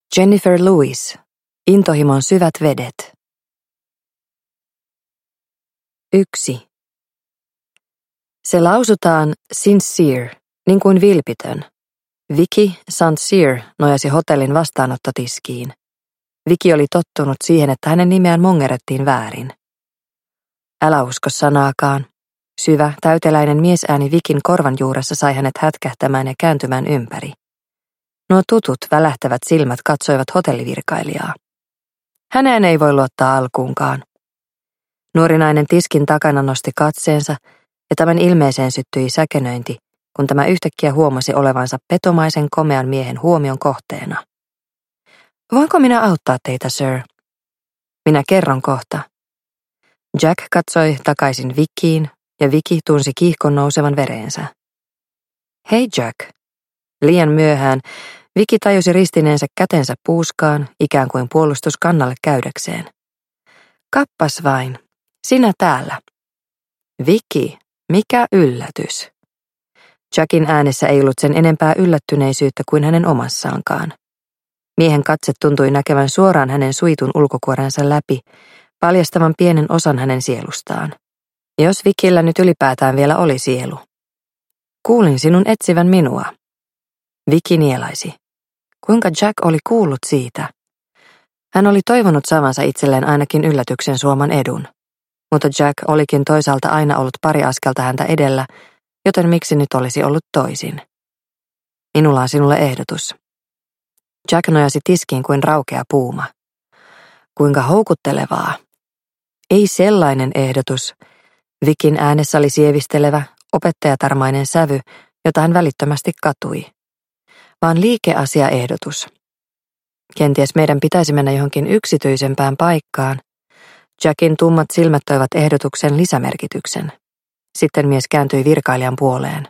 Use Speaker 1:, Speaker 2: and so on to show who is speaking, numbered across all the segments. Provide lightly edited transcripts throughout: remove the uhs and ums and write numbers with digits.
Speaker 1: Jennifer Lewis, Intohimon syvät vedet. 1. Se lausutaan sincere, niin kuin vilpitön. Vicky Sincere nojasi hotellin vastaanottotiskiin. Vicky oli tottunut siihen, että hänen nimeään mongerettiin väärin. Älä usko sanaakaan. Syvä, täyteläinen miesääni Vikin korvan juuressa sai hänet hätkähtämään ja kääntymään ympäri. Nuo tutut, välähtävät silmät katsoivat hotellivirkailijaa. Häneen ei voi luottaa alkuunkaan. Nuori nainen tiskin takana nosti katseensa ja tämän ilmeeseen syttyi säkenöinti, kun tämä yhtäkkiä huomasi olevansa petomaisen komean miehen huomion kohteena. Voinko minä auttaa teitä, sir? Minä kerron kohta. Jack katsoi takaisin Vickiin ja Vicky tunsi kiihkon nousevan vereensä. Hei Jack. Liian myöhään Vicky tajusi ristineensä kätensä puuskaan, ikään kuin puolustuskannalle käydäkseen. Kappas vain, sinä täällä. Vicky, mikä yllätys. Jackin äänessä ei ollut sen enempää yllättyneisyyttä kuin hänen omassaankaan. Miehen katse tuntui näkevän suoraan hänen suitun ulkokuorensa läpi, paljastavan pienen osan hänen sielustaan. Jos Vickillä nyt ylipäätään vielä oli sielu. Kuulin sinun etsivän minua. Vicky nielaisi. Kuinka Jack oli kuullut siitä? Hän oli toivonut saavansa itselleen ainakin yllätyksen suoman edun. Mutta Jack olikin toisaalta aina ollut pari askelta häntä edellä, joten miksi nyt olisi ollut toisin? Minulla on sinulle ehdotus. Jack nojasi tiskiin kuin raukea puuma. Kuinka houkuttelevaa. Ei sellainen ehdotus. Vickin äänessä oli sievistelevä, opettajatarmainen sävy, jota hän välittömästi katui. Vaan liikeasiaehdotus. Kenties meidän pitäisi mennä johonkin yksityisempään paikkaan. Jackin tummat silmät toivat ehdotuksen lisämerkityksen. Sitten mies kääntyi virkailijan puoleen.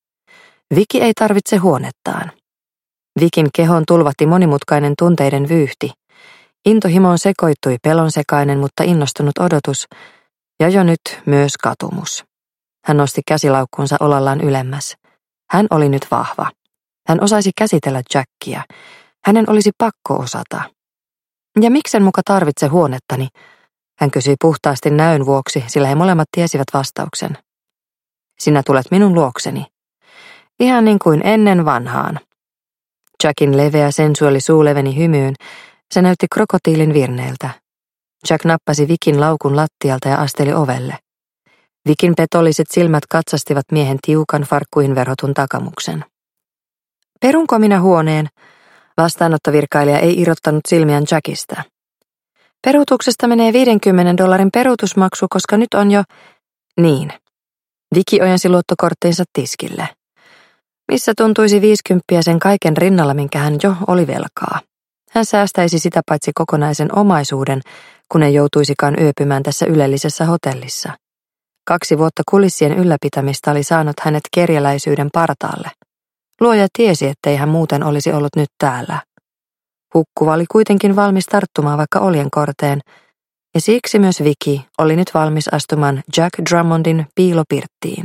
Speaker 1: Vicky ei tarvitse huonettaan. Vikin kehon tulvahti monimutkainen tunteiden vyyhti. Intohimoon sekoittui pelonsekainen, mutta innostunut odotus, ja jo nyt myös katumus. Hän nosti käsilaukkunsa olallaan ylemmäs. Hän oli nyt vahva. Hän osasi käsitellä Jackia. Hänen olisi pakko osata. Ja miksen muka tarvitse huonettani? Hän kysyi puhtaasti näön vuoksi, sillä he molemmat tiesivät vastauksen. Sinä tulet minun luokseni. Ihan niin kuin ennen vanhaan. Jackin leveä sensuaali suu leveni hymyyn. Se näytti krokotiilin virneeltä. Jack nappasi Vickin laukun lattialta ja asteli ovelle. Vickin petolliset silmät katsastivat miehen tiukan farkkuihin verhotun takamuksen. Perunko minä huoneen? Vastaanottovirkailija ei irrottanut silmiään Jackista. Peruutuksesta menee $50 peruutusmaksu, koska nyt on jo... Niin. Vicky ojensi luottokorttinsa tiskille. Missä tuntuisi 50 sen kaiken rinnalla, minkä hän jo oli velkaa. Hän säästäisi sitä paitsi kokonaisen omaisuuden, kun ei joutuisikaan yöpymään tässä ylellisessä hotellissa. 2 vuotta kulissien ylläpitämistä oli saanut hänet kerjäläisyyden partaalle. Luoja tiesi, ettei hän muuten olisi ollut nyt täällä. Hukkuva oli kuitenkin valmis tarttumaan vaikka oljenkorteen, ja siksi myös Vicky oli nyt valmis astumaan Jack Drummondin piilopirttiin.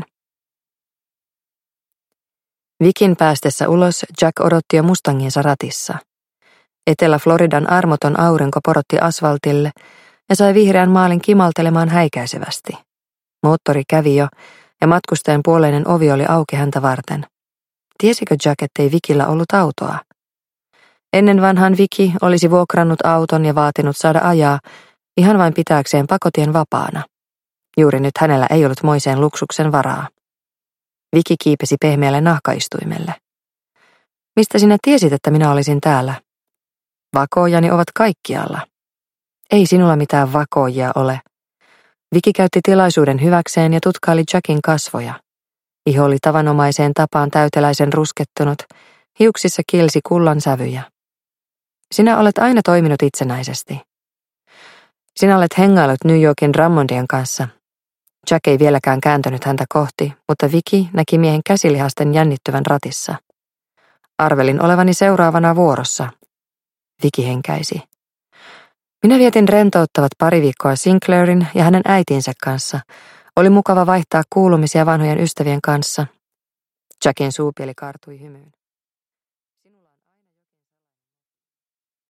Speaker 1: Vickin päästessä ulos Jack odotti jo Mustanginsa ratissa. Etelä-Floridan armoton aurinko porotti asfaltille ja sai vihreän maalin kimaltelemaan häikäisevästi. Moottori kävi jo ja matkustajan puoleinen ovi oli auki häntä varten. Tiesikö Jack, ettei Vickillä ollut autoa? Ennen vanhan Vicky olisi vuokrannut auton ja vaatinut saada ajaa ihan vain pitääkseen pakotien vapaana. Juuri nyt hänellä ei ollut moiseen luksuksen varaa. Vicky kiipesi pehmeälle nahkaistuimelle. Mistä sinä tiesit, että minä olisin täällä? Vakoojani ovat kaikkialla. Ei sinulla mitään vakoojia ole. Vicky käytti tilaisuuden hyväkseen ja tutkaili Jackin kasvoja. Iho oli tavanomaiseen tapaan täyteläisen ruskettunut, hiuksissa kilsi kullan sävyjä. Sinä olet aina toiminut itsenäisesti. Sinä olet hengaillut New Yorkin Drummondien kanssa. Jack ei vieläkään kääntynyt häntä kohti, mutta Vicky näki miehen käsilihasten jännittyvän ratissa. Arvelin olevani seuraavana vuorossa. Vicky henkäisi. Minä vietin rentouttavat pari viikkoa Sinclairin ja hänen äitinsä kanssa. Oli mukava vaihtaa kuulumisia vanhojen ystävien kanssa. Jackin suupieli kaartui hymyyn.